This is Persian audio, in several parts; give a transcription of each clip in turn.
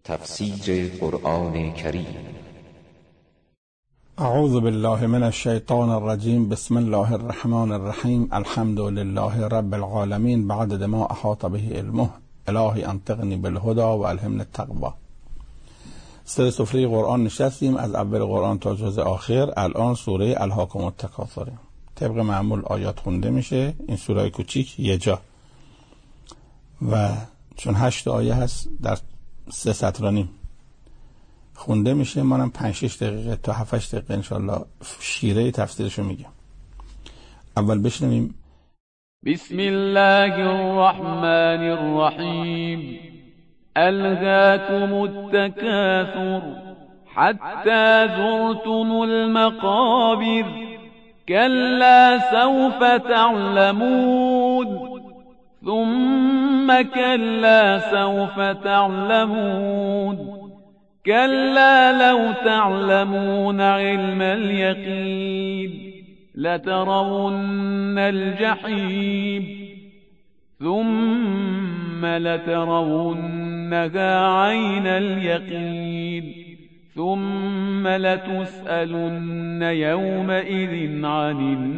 تفسیر قرآن کریم. اعوذ بالله من الشیطان الرجیم. بسم الله الرحمن الرحیم. الحمد لله رب العالمین بعدد ما احاط به علمه. الهی انطقنی بالهدى و الهمنی التقوی. سر سفره قرآن نشستیم از اول قرآن تا جزء آخر. الان سوره الهاکم التکاثر. طبق معمول آیات خونده میشه. این سوره کوچیک یه جا و چون 8 آیه هست در 3 سطر و نیم خونده میشه. منم 5-6 دقیقه تا 7-8 دقیقه انشالله شیره تفسیرشو میگم. اول بشنویم. بسم الله الرحمن الرحیم. الهاکم التکاثر حتی زرتم المقابر كلا سوف تعلمون ثم كلا سوف تعلمون كلا لو تعلمون علم اليقين لترون الجحيم ثم لترونها عين اليقين ثم لتسألن يومئذ عن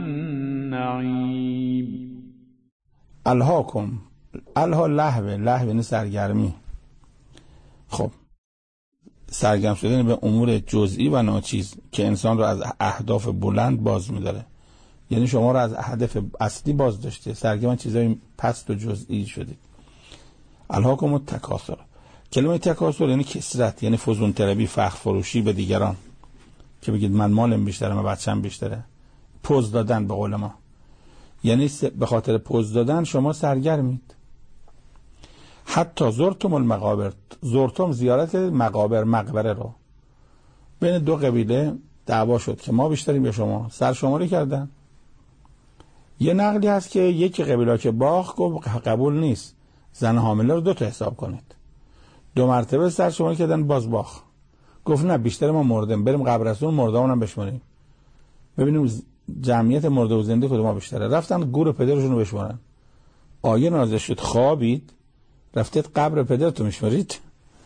النعيم. الهاکم، الها لهو یعنی سرگرمی. خب سرگرم شدن به امور جزئی و ناچیز که انسان رو از اهداف بلند باز می‌داره، یعنی شما رو از هدف اصلی باز داشته، سرگرم چیزای پست و جزئی شدید. الهاکم التکاثر. کلمه تکاثر یعنی کثرت، یعنی فزون طلبی، فخر فروشی به دیگران، که بگید من مالم بیشتره، من بچه‌م بیشتره، پوز دادن به قول ما، یعنی به خاطر پوز دادن شما سرگرمید. حتی زرتم المقابر. زرتم زیارت مقابر، مقبره رو. بین 2 قبیله دعوا شد که ما بیشتریم یا شما، سرشماری کردن. یه نقلی هست که یکی قبیله که باخت گفت قبول نیست، زن حامله رو 2 تا حساب کنید. 2 مرتبه سرشماری کردن، باز باخت. گفت نه بیشتر ما مردیم، بریم قبرستون مردامون هم بشماریم ببینیم جمعیت مرده و زنده کدوم بیشتره. رفتن گور پدرشون رو بشمارن. آیه نازل شد خوابید رفتید قبر پدرتو میشمارید.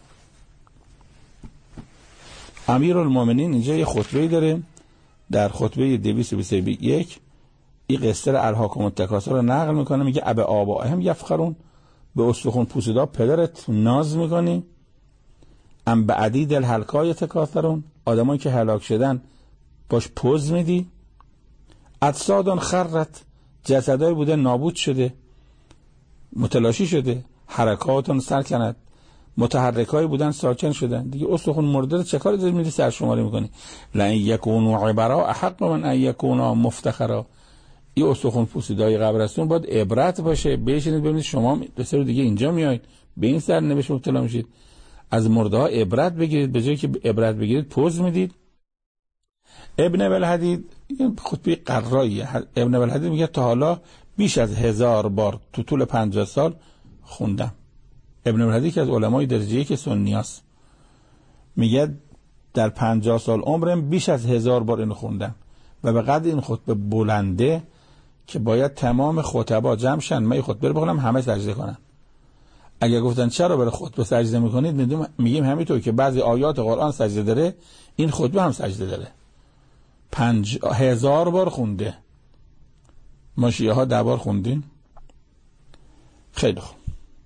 امیرالمومنین اینجا یه خطبه‌ای داره، در خطبه 221 این قصه الهاکم التکاثر رو نقل میکنه. میگه اب آبائهم یفخرون، به استخون پوسیدا پدرت ناز میکنی. ام بعدید الهلکای تکاثرون، آدمایی که هلاک شدن باش پوز میدی. اجسادون خرت، جسدای بوده نابود شده، متلاشی شده. حرکاتون سرکنت، متحرکای بودن ساکن شدن. دیگه استخون مرده چه کاری داری میری سرشماری میکنی؟ لئن یکونوا عبرا احق من ان یکونا مفتخرا. این استخون پوسیدای قبرستون باید عبرت باشه. بشینید ببینید شما 2 سال دیگه اینجا میایید به این سرنوشت مبتلا میشید. از مرده ها عبرت بگیرید، به جایی که عبرت بگیرید پوز میدید. ابن ابوالحدید این خطبه قرایی. ابن ابوالحدید میگه تا حالا بیش از 1000 بار تو طول 50 سال خوندم. ابن ابوالحدید که از علمای درجه 1 سنیاست، میگه در 50 سال عمرم بیش از 1000 بار اینو خوندم و به قدر این خطبه بلنده که باید تمام خطبا جمع شن من خطبه رو بخونم همه سجده کنن. اگه گفتن چرا برای خطبه سجده میکنید، میگیم همینطور که بعضی آیات قرآن سجده داره، این خطبه هم سجده داره. 5000 بار خونده. ما شیعه ها 10 بار خوندیم. خیلی خوب.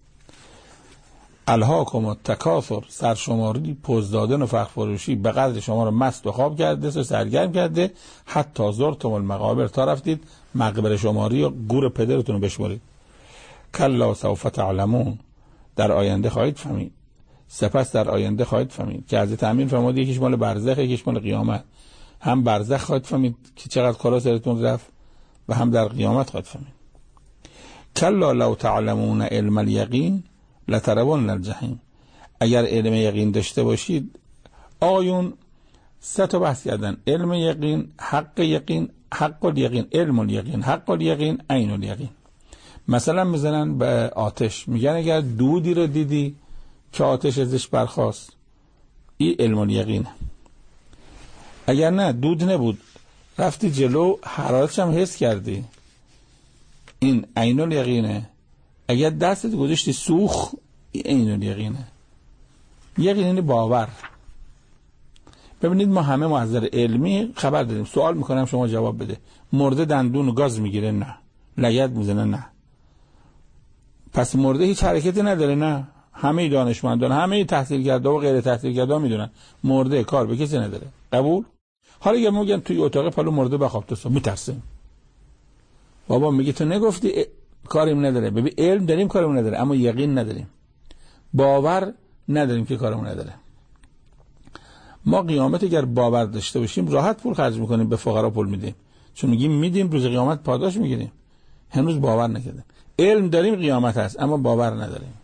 الهاکم التکاثر، سرشماری، پوز دادن و فخر فروشی به قدر شما رو مست و خواب کرده و سرگرم کرده. حتی زرتم المقابر، تا رفتید مقبره شماری و گور پدرتون رو بشمارید. کلا سوف تعلمون، در آینده خواهید فهمید. سپس در آینده خواهید فهمید که از تأمین فرمود یکیش مال برزخ یکیش مال قیامت. هم برزخ خواهید فهمید که چقدر کارا سرتون رفت و هم در قیامت خواهید فهمید. کلا لو تعلمون علم الیقین لترون الجحیم. اگر علم یقین داشته باشید، آیون 3 تا بحث کردن: علم یقین، حق یقین، حق الیقین، علم الیقین، حق الیقین، عین الیقین. مثلا میزنن به آتش، میگن اگر دودی رو دیدی که آتش ازش برخاست، این علم الیقینه. اگر نه دود نبود رفتی جلو حرارتش هم حس کردی، این عین الیقینه. اگر دستت گذاشتی سوخت، این عین الیقینه. یقین یعنی باور. ببینید ما همه محضر علمی خبر داریم، سوال میکنم شما جواب بده. مرده دندون گاز میگیره؟ نه. لگد میزنه؟ نه. پس مرده هیچ حرکتی نداره؟ نه. همه دانشمندان، همه تحصیلگردا و غیر تحصیلگردا میدونن مرده کار به کسی نداره. قبول؟ حالا اگه میگن توی اتاق پلو مرده بخواب تو میترسیم. بابا میگه تو نگفتی کاریم نداره. ببین علم داریم کارمون نداره، اما یقین نداریم، باور نداریم که کارمون نداره. ما قیامت اگر باور داشته باشیم راحت پول خرج میکنیم، به فقرا پول میدیم، چون میگیم میدیم روز قیامت پاداش میگیریم. هنوز باور نکردیم. علم داریم قیامت هست، اما باور نداریم.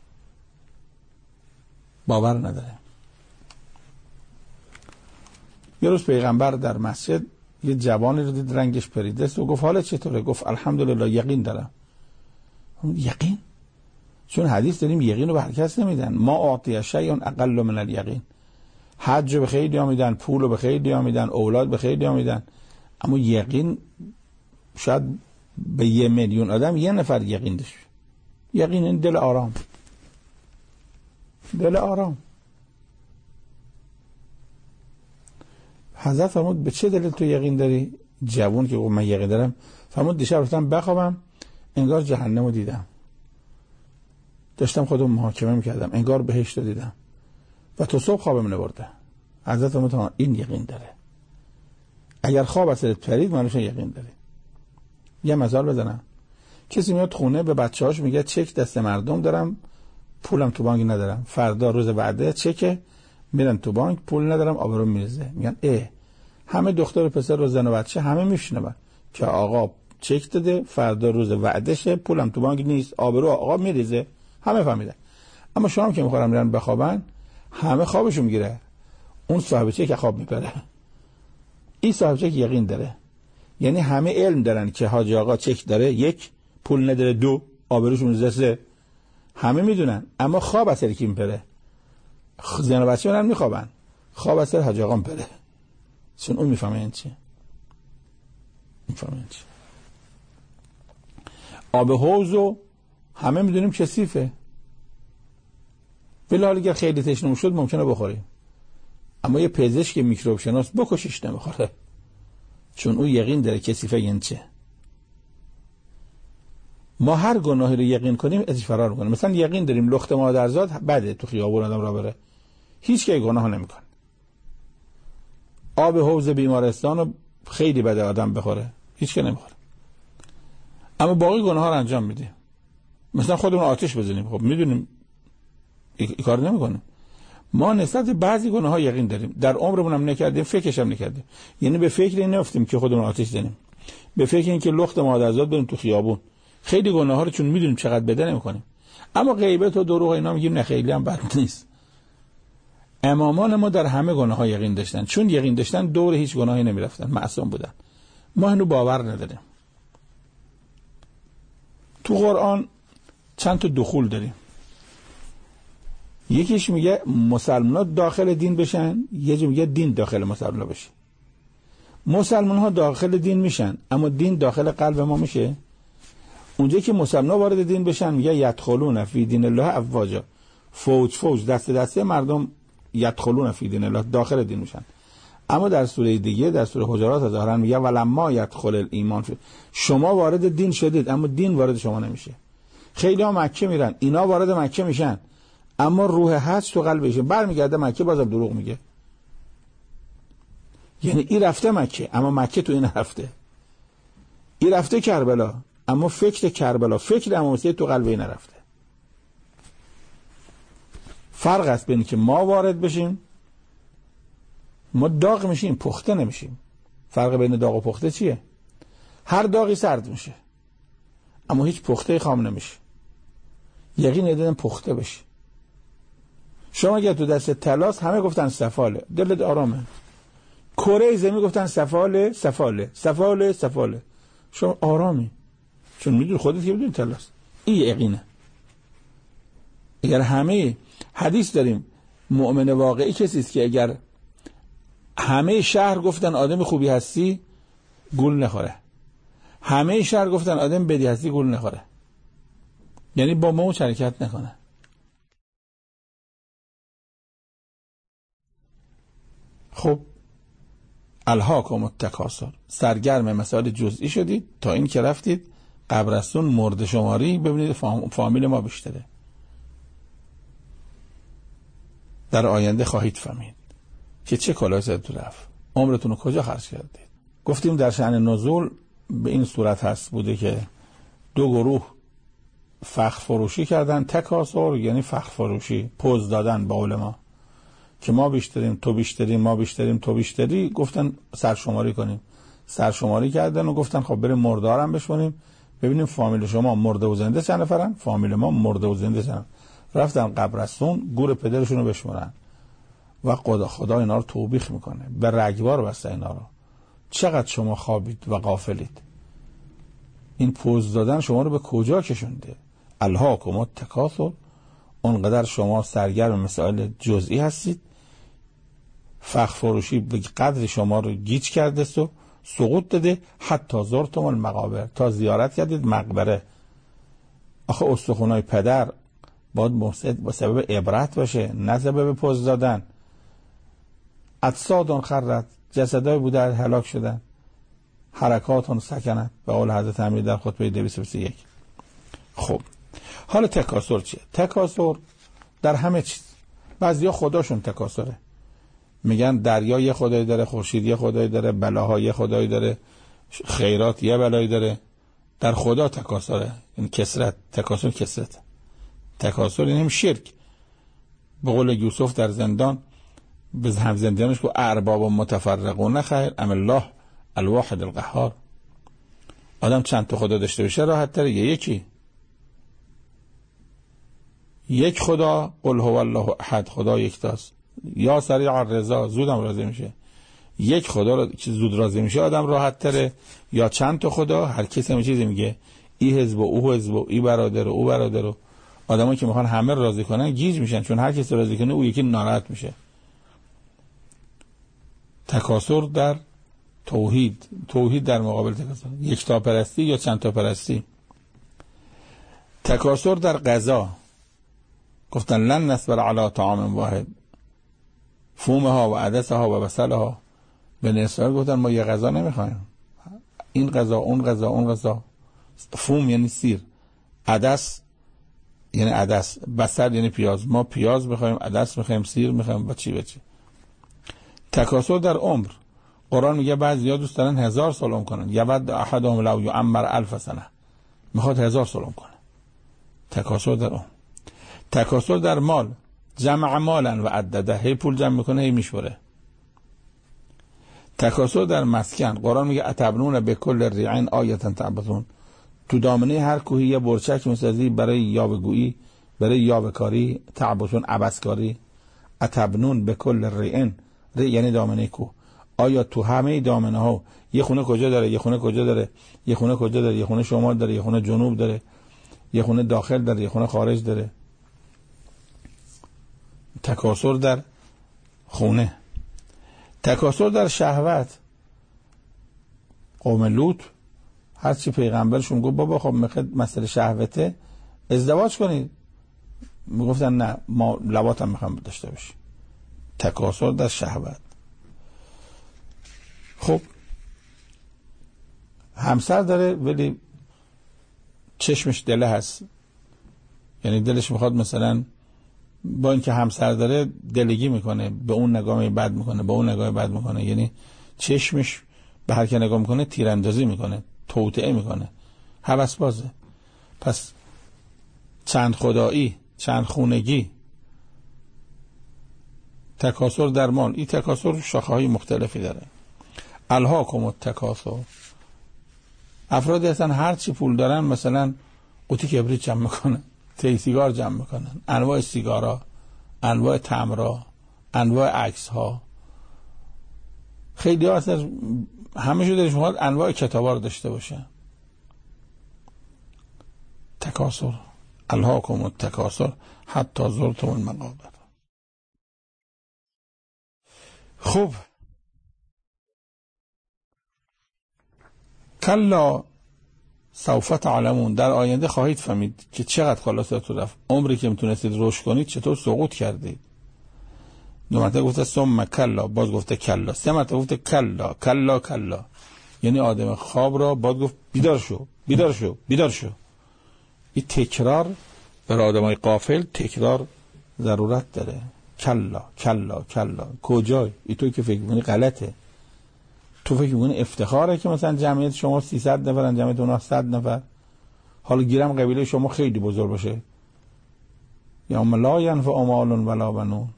باور نداریم. یه روز پیغمبر در مسجد یه جوانی رو دید رنگش پریده است و گفت حالا چطوره؟ گفت الحمدلله یقین دارم. یقین؟ چون حدیث داریم یقین رو به هر کس نمیدن. ما اعطی شیء اقل من الیقین. حج به خیلی میدن، پول به خیلی میدن، اولاد به خیلی میدن، اما یقین شاید به 1 میلیون آدم 1 نفر یقین داشت. یقین این دل آرام. دل آرام. حضرت فرمود به چه دلیل تو یقین داری؟ جوون که گفت من یقین دارم، فرمود دیشب رفتم بخوابم انگار جهنم رو دیدم، داشتم خودم محاکمه میکردم انگار بهشت رو دیدم و تو صبح خوابم نبرده. حضرت فرمود این یقین داره. اگر خواب از سرت پرید معنیش یقین داره. یه مثال بزنم. کسی میاد خونه به بچه‌هاش میگه چک دست مردم دارم، پولم تو بانک ندارم، فردا روز وعده چک، میرن تو بانک پول ندارم، آبرو میریزه. میگن همه دختر و پسر و زن و بچه همه میشنون که آقا چک داده، فردا روز وعدشه، پولم تو بانک نیست، آبرو آقا میریزه، همه فهمیدن. اما شام که میخورن میرن بخوابن همه خوابشون میگیره، اون صاحب چک خواب میپره. این صاحب چک یقین داره. یعنی همه علم دارن که حاجی آقا چک داره، 1 پول نداره، 2 آبروش میریزه، 3 همه میدونن، اما خواب اثر کی میپره؟ زن و بچه میرن میخوابن، خواب اثر حاجی آقا میپره، چون اون میفهمه این چیه. آب حوضو همه میدونیم کثیفه، ولی حالا اگر خیلی تشنه شد ممکنه بخوریم، اما یه پزشک میکروب شناس بکشش نمیخوره، چون او یقین داره کثیفه یعنی چه. ما هر گناهی رو یقین کنیم ازش فرار میکنیم. مثلا یقین داریم لخت مادرزاد بده تو خیابون آدم را بره، هیچ کی گناه نمیکنه. آب حوض بیمارستان رو خیلی بده آدم بخوره، هیچ کی نمیخوره، اما باقی گناه ها رو انجام میدیم. مثلا خودمون آتش بزنیم، خب میدونیم این کار نمیکنیم. ما نسبت به بعضی گناه ها یقین داریم، در عمرمون هم نکردیم، فکرش هم نکردیم. یعنی به فکر این نفتیم که خودمون آتش زنیم، به فکر این که لخت مادرزاد بریم تو خیابون. خیلی گناه ها رو چون میدونیم چقدر بده نمیکنیم، اما غیبت و دروغ اینا میگیم نه خیلی هم بد نیست. امامان ما در همه گناه ها یقین داشتن، چون یقین داشتن دور هیچ گناهی نمیرفتن، معصوم بودن. ما اینو باور نداریم. تو قرآن چند تا دخول داریم. یکیش میگه مسلمان‌ها داخل دین بشن، یکی میگه دین داخل مسلمان‌ها بشه. مسلمان‌ها داخل دین میشن، اما دین داخل قلب ما میشه. اونجا که مسلمان‌ها وارد دین بشن میگه یدخلون فی دین الله افواجا، فوج فوج دسته دسته مردم یدخلون فی دین الله داخل دین میشن. اما در سوره دیگه در سوره حجرات ظاهرا میگه ولما یدخل الایمان فی، شما وارد دین شدید اما دین وارد شما نمیشه. خیلی ها مکه میرن، اینا وارد مکه میشن اما روح حج تو قلبشه، برمیگرده مکه بازم دروغ میگه. یعنی این رفته مکه اما مکه تو این رفته. این رفته کربلا اما فکر کربلا، فکر امام حسین تو قلب این نرفته. فرق است بین که ما وارد بشیم، ما داغ میشیم پخته نمیشیم. فرق بین داغ و پخته چیه؟ هر داغی سرد میشه اما هیچ پخته خام نمیشه. یقین ندارم پخته بشه. شما اگه تو دست طلاست همه گفتن سفاله، دلت آرامه. کره زمین گفتن سفاله سفاله سفاله سفاله، شما آرامی، چون میدونی خودت که میدونی طلاست. این یقینه. اگر همه حدیث داریم مؤمن واقعی کسی است که اگر همه شهر گفتن آدم خوبی هستی گول نخوره، همه شهر گفتن آدم بدی هستی گول نخوره، یعنی با ما حرکت نکنه. خب الهاکم التکاثر، سرگرم مسائل جزئی شدید تا این که رفتید قبرستون مرده شماری ببینید فامیل ما بیشتره. در آینده خواهید فهمید که چه کلاهی سرتون رفت، عمرتون رو کجا خرج کردید. گفتیم در شأن نزول به این صورت هست بوده که دو گروه فخر فروشی کردن. تکاثر یعنی فخر فروشی، پوز دادن به علما که ما بیشتریم تو بیشتری، ما بیشتریم تو بیشتری. گفتن سرشماری کنیم، سرشماری کردن و گفتن خب بریم مردارم بشونیم ببینیم فامیل شما مرده و زنده چند نفرن، فامیل ما مرده و زنده چند. رفتن قبرستون گور پدرشون رو بشمرن و خدا اینا رو توبیخ میکنه، به رگبار بسته اینا رو. چقدر شما خوابید و غافلید، این پوز دادن شما رو به کجا کشونده؟ الهاکم التکاثر، اونقدر شما سرگرم مسائل جزئی هستید، فخر فروشی به قدر شما رو گیج کرده و سقوط داده. حتی زرتم المقابر، تا زیارت کردید مقبره. آخه استخونای پدر باید با سبب عبرت باشه، نه سبب پوز دادن. اجساد خرت، جسدای بوده هلاک شدن. حرکات سکنت، به قول حضرت امیر در خطبه 221. خب حالا تکاثر چیه؟ تکاثر در همه چیز. بعضیا خداشون تکاثره، میگن دریا یه خدایی داره، خورشید یه خدایی داره، بلاها یه خدایی داره، خیرات یه بلایی داره. در خدا تکاثره، این کثرت. تکاثر کثرت. تکاثر این هم شرک. به قول یوسف در زندان به هم زندانش که ارباب و متفرقون خیر ام الله الواحد القهار. آدم چند تا خدا داشته باشه راحت تره یا یکی؟ یک خدا، قل هو الله احد، خدا یکتاست. یا سریع الرضا، زودم راضی میشه. یک خدا رو که زود راضی میشه آدم راحت تره، یا چند تا خدا هر کسی همه چیزی میگه، ای حزب و او حزب و ای برادر و او برادر و آدمایی که میخوان همه راضی کنن گیج میشن، چون هر کسی راضی کنه او یکی ناراحت میشه. تکاثر در توحید، توحید در مقابل تکاثر، یکتا پرستی یا چند تا پرستی. تکاثر در غذا، گفتن لن نصبر علی طعام واحد، فومها و عدسها و بصلها. به اسرائیل گفتن ما یه غذا نمیخوایم، این غذا اون غذا اون غذا. فوم یعنی سیر، عدس یعنی عدس، بصل یعنی پیاز. ما پیاز میخوایم، عدس میخوایم، سیر میخوایم و چی و چی. تکاثر در عمر، قرآن میگه بعضیا دوست دارن 1000 سال عمر کنن. یود احدهم لو یعمر 1000 سنه، میخواد 1000 سال عمر کنه. تکاثر در عمر. تکاثر در مال، جمع مالا و عدده، هی پول جمع میکنه هی میشوره. تکاثر در مسکن، قرآن میگه اتبنون به کل ریعین آیتا تعبثون. تو دامنه هر کوهی یه برچک میسازی برای یاوه‌گویی، برای یاوه‌کاری. تعبثون عبثکاری. اتبنون به کل ریعین، ری یعنی دامنه کوه. آیا تو همه دامنه ها یه خونه کجا داره، یه خونه کجا داره، یه خونه کجا داره، یه خونه شمال داره، یه خونه جنوب داره، یه خونه داخل داره، یه خونه خارج داره. تکاثر در خونه. تکاثر در شهوت، قوم لوط هرچی پیغمبرشون گفت بابا خب مسئله شهوته ازدواج کنید، میگفتن نه ما لواط هم میخوام داشته باشیم. تکاثر در شهوت. خب همسر داره ولی چشمش دله هست، یعنی دلش میخواد مثلا با اینکه همسر داره دلگی میکنه، به اون نگاه بد میکنه، به اون نگاه بد میکنه، یعنی چشمش به هر که نگاه میکنه تیراندازی میکنه، توطئه میکنه، هوس بازه. پس چند خدایی، چند خونگی. تکاثر در مال، این تکاثر شاخه‌های مختلفی داره. الهاکم التکاثر، افرادی هستن هر چی پول دارن مثلا قوطی کبریت جمع میکنن، تی سیگار جمع میکنن، انواع سیگارا، انواع تمرا، انواع عکس‌ها. خیلی ها اصلا همه شو دلش میخواد انواع کتابا رو داشته باشه. تکاثر، الهاکم التکاثر حتی زرتم المقابر. خب کلا سوف تعلمون، در آینده خواهید فهمید که چقدر خلاصتون رفت. عمری که میتونستید رشد کنید چطور سقوط کردید. دو مرتبه گفته ثم کلا، باز گفته کلا، سه مرتبه گفته کلا کلا کلا. یعنی آدم خواب را باز گفت بیدار شو بیدار شو بیدار شو. این تکرار برای آدمای غافل تکرار ضرورت داره. کلا کلا کلا. کجای؟ ای تو که فکر می‌کنی غلطه. تو فکر می‌کنی افتخاره که مثلا جمعیت شما 300 نفرن، جمعیت اونها 100 نفر. حالا گیرم قبیله شما خیلی بزرگ باشه. یوم لا ینفع مال ولا بنون.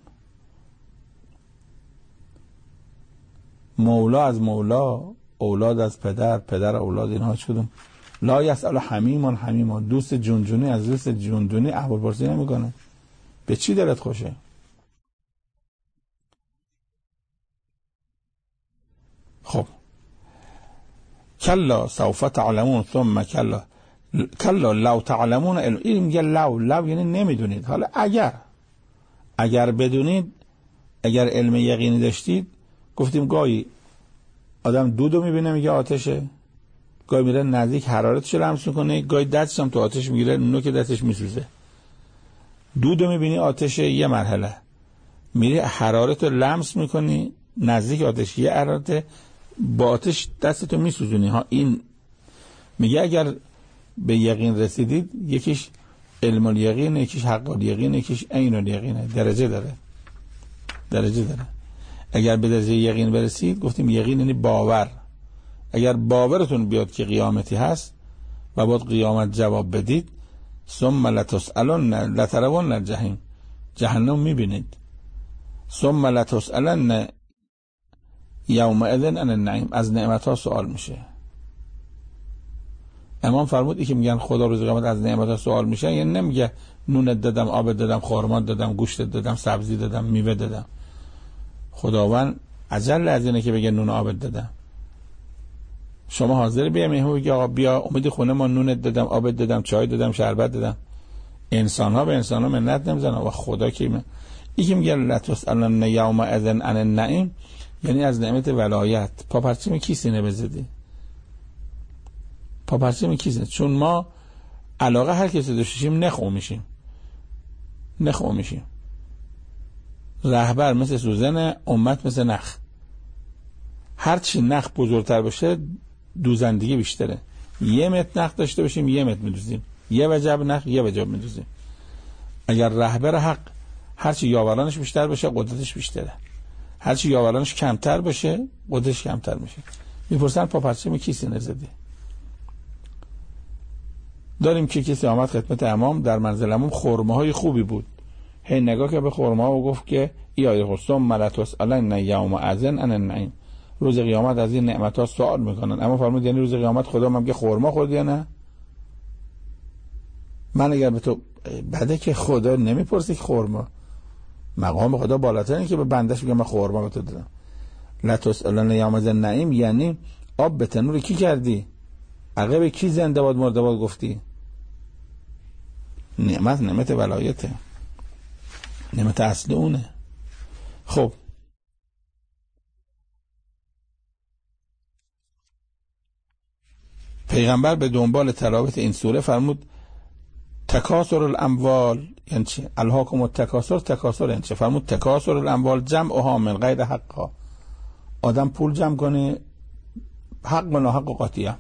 مولا از مولا، اولاد از پدر، پدر اولاد، اینها چودم لا یسأل حمیمان حمیمان. دوست جونجونی از دوست جونجونی احوالپرسی نمیکنه. به چی دلت خوشه؟ خب کلا سوف تعلمون ثم کلا کلا لو تعلمون علم. این میگه لو یعنی نمیدونید. حالا اگر بدونید، اگر علم یقینی داشتید، گفتیم گاهی آدم دودو میبینه میگه آتشه، گاهی میره نزدیک حرارتش لمس میکنه، گاهی دستش هم تو آتش میگیره، نوک دستش میسوزه. دودو میبینی آتشه یه مرحله، میری حرارت رو لمس میکنی نزدیک آتش، یه حرارت با آتش دستتو میسوزونی ها. این میگه اگر به یقین رسیدید، یکیش علم الیقین، یکیش حق الیقین، یکیش عین الیقینه. درجه داره. اگر به درجه یقین برسید، گفتیم یقین یعنی باور. اگر باورتون بیاد که قیامتی هست و بعد قیامت جواب بدید، ثم لتسألن لترون الجحیم، جهنم میبینید. ثم لتسألن یومئذ عن النعیم، از نعمت ها سوال میشه. امام فرمود که میگن خدا روز قیامت از نعمت ها سوال میشه، یعنی نمیگه نونت دادم، آب دادم، خرما دادم، گوشت دادم، سبزی دادم، میوه دادم. خداوند اجل از اینه که بگه نون آب دادم. شما حاضر بیا مهمون بگی آقا بیا اومدی خونه ما نونت دادم، آب دادم، چای دادم، شربت دادم. انسان ها به انسان ها منت نمیزنن و خدا که این میگه لتسألن یومئذ عن النعیم، یعنی از نعمت ولایت. پاپرچم کی سینه بزدی؟ پاپرچم کی سینه؟ چون ما علاقه هر کسی داشتیم نخو میشیم. رهبر مثل سوزن، امت مثل نخ. هرچی نخ بزرگتر باشه دوزندگی بیشتره. یه متر نخ داشته باشیم یه متر میدوزیم، یه وجب نخ یه وجب میدوزیم. اگر رهبر حق هرچی یاورانش بیشتر باشه قدرتش بیشتره، هرچی یاورانش کمتر باشه قدرتش کمتر میشه. میپرسن پاپرچم کی سینه زدی؟ داریم که کسی آمد خدمت امام، در منزل امام خرماهای خوبی بود، هی نگاه که به خرما و گفت که ای آیه ثم لتسألن یومئذ عن النعیم، روز قیامت از این نعمت ها سوال میکنن. اما فرمود یعنی روز قیامت خدا میگه خرما خوردی یا نه؟ من اگر به تو بده که خدا نمیپرسی که خرما، مقام خدا بالاتره که به بندش میگه من خرما به تو دادم. لتسألن یومئذ عن النعیم یعنی آب به تنور کی کردی؟ عقب کی زنده باد مرده باد گفتی؟ نعمت ولایته، نعمت اصل اونه. خب پیغمبر به دنبال تلاوت این سوره فرمود تکاثر الاموال یعنی چی؟ الهاکم التکاثر یعنی چی؟ فرمود تکاثر الاموال جمعها من غیر حقها، آدم پول جمع کنه حق و ناحق و قاطیه،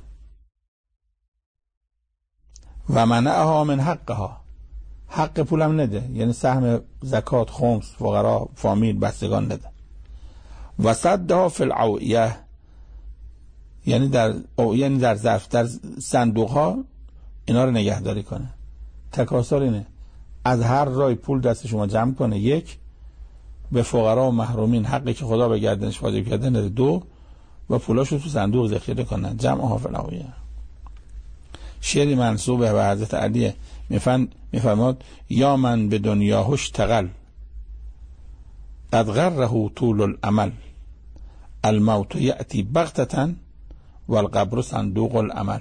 و منعها من حقها، حق پولم نده، یعنی سهم زکات، خمس، فقرا، فامیل، بستگان نده. و صدها فی العویه یعنی در ظرف، در صندوق ها اینا رو نگهداری کنه. تکاثر اینه از هر رای پول دست شما جمع کنه، یک، به فقرا و محرومین حقی که خدا به گردنش واجب کرده نده، دو، و پولاشو تو صندوق ذخیره کنن. جمعها فی العویه. شعری منسوب به حضرت علی میفرماد یا من به دنیا اشتغل قد غره طول الامل الموت یأتی بغتة والقبر صندوق العمل.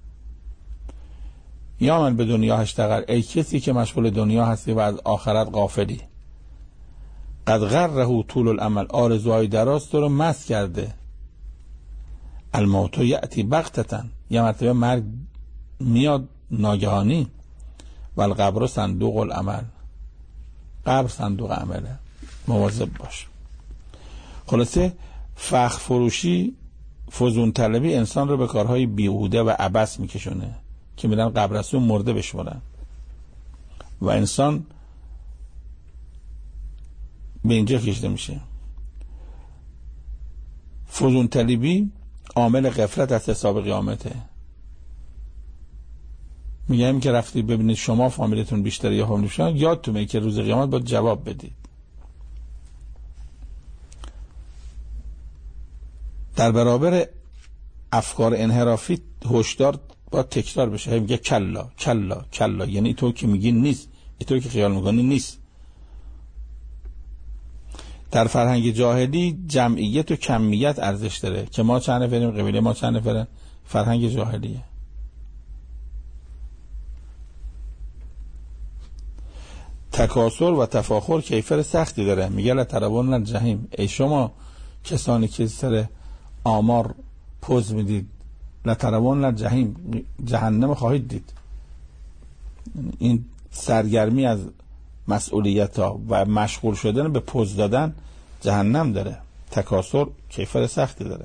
یا من به دنیا اشتغل، ای کسی که مشغول دنیا هستی و از آخرت غافلی. قد غره طول الامل، آرزوهای دراز تو رو مست کرده. الموت یأتی بغتة، یه مرتبه مرگ میاد ناگهانی. والقبر صندوق العمل، قبر صندوق عمله. مواظب باش. خلاصه فخر فروشی، فزون طلبی انسان رو به کارهای بیهوده و عبث میکشونه که میرن قبرستون مرده بشمارن و انسان به اینجا کشیده میشه. فزون طلبی عامل غفلت از حساب قیامته. میگم که رفتی ببینید شما فامیلتون بیشتره یا فامیل بیشتره، یادتونه که روز قیامت باید جواب بدید. در برابر افکار انحرافی هشدار باید تکرار بشه. میگه کلا کلا کلا، یعنی تو که میگی نیست، تو که خیال میکنی نیست. در فرهنگ جاهلی جمعیت و کمیت ارزش داره که ما چند نفریم، قبیله ما چند نفرن. فرهنگ جاهلیه. تکاسر و تفاخر کیفر سختی داره. میگه لترون الجحیم، ای شما کسانی که سر آمار پوز میدید، لترون الجحیم، جهنم خواهید دید. این سرگرمی از مسئولیت ها و مشغول شدن به پوز دادن جهنم داره. تکاسر کیفر سختی داره.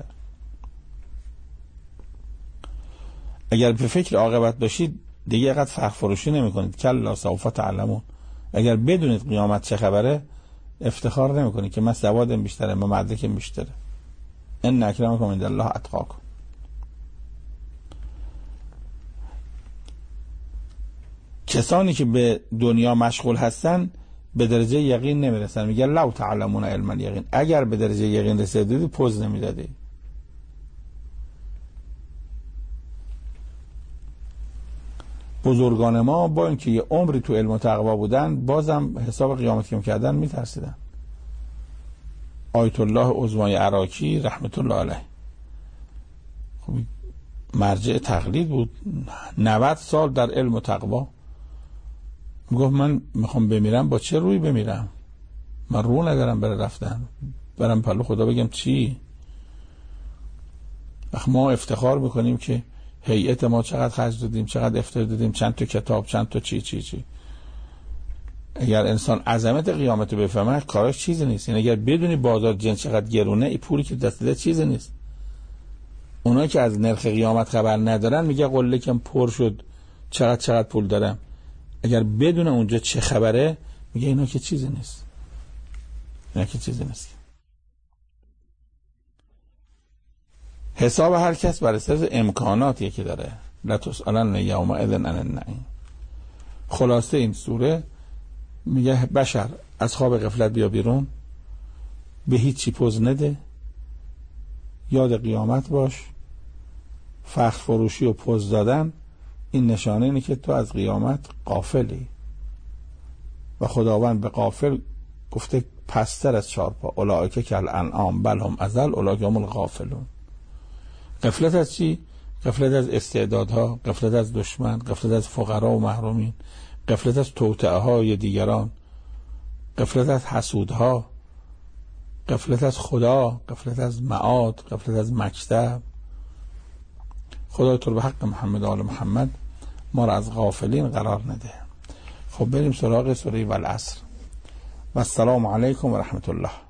اگر به فکر عاقبت باشید دیگه قد فخر فروشی نمی کنید. کلا سوف تعلمون. اگر بدونید قیامت چه خبره افتخار نمی کنید که من سوادم بیشتره، من مدرکم بیشتره. ان اکرمکم عند الله اتقاکم. کسانی که به دنیا مشغول هستن به درجه یقین نمیرسن. میگه لو تعلمون علم الیقین، اگر به درجه یقین رسیدید پوز نمیدادید. بزرگان ما با اینکه یه عمری تو علم و تقوا بودن بازم حساب قیامت که میکردن میترسیدن. آیت الله عظمای عراقی رحمت الله علیه خب مرجع تقلید بود، 90 سال در علم و تقوا. میگفت من میخوام بمیرم با چه روی بمیرم؟ من رو ندارم برای رفتن، برم پلو خدا بگم چی؟ ما افتخار میکنیم که هیئت ما چقدر خرج دادیم، چقدر افتار دادیم، چند تا کتاب، چند تا چی. اگر انسان عظمت قیامت رو بفهمه کارش چیزی نیست. یعنی اگر بدونی بازار جنس چقدر گرونه، این پولی که دست ده چیزی نیست. اونایی که از نرخ قیامت خبر ندارن میگه قله کم پر شد، چقدر پول دارم. اگر بدونه اونجا چه خبره میگه اینا که چیزی نیست. حساب هر کس بر اساس امکاناتی که داره. لا تسألن یومئذ عن النعیم. خلاصه این سوره میگه بشر از خواب غفلت بیا بیرون، به هیچی پوز نده، یاد قیامت باش. فخر فروشی و پوز دادن این نشانه اینه که تو از قیامت غافلی و خداوند به غافل گفته پستر از چارپا، اولئک کالانعام بل هم اضل اولئک هم الغافلون. غفلت از چی؟ غفلت از استعدادها، غفلت از دشمن، غفلت از فقرا و محرومین، غفلت از توطئه های دیگران، غفلت از حسودها، غفلت از خدا، غفلت از معاد، غفلت از مکتب. خدای تو به حق محمد و آل محمد ما را از غافلین قرار نده. خب بریم سراغ سوره والعصر. و السلام علیکم و رحمت الله.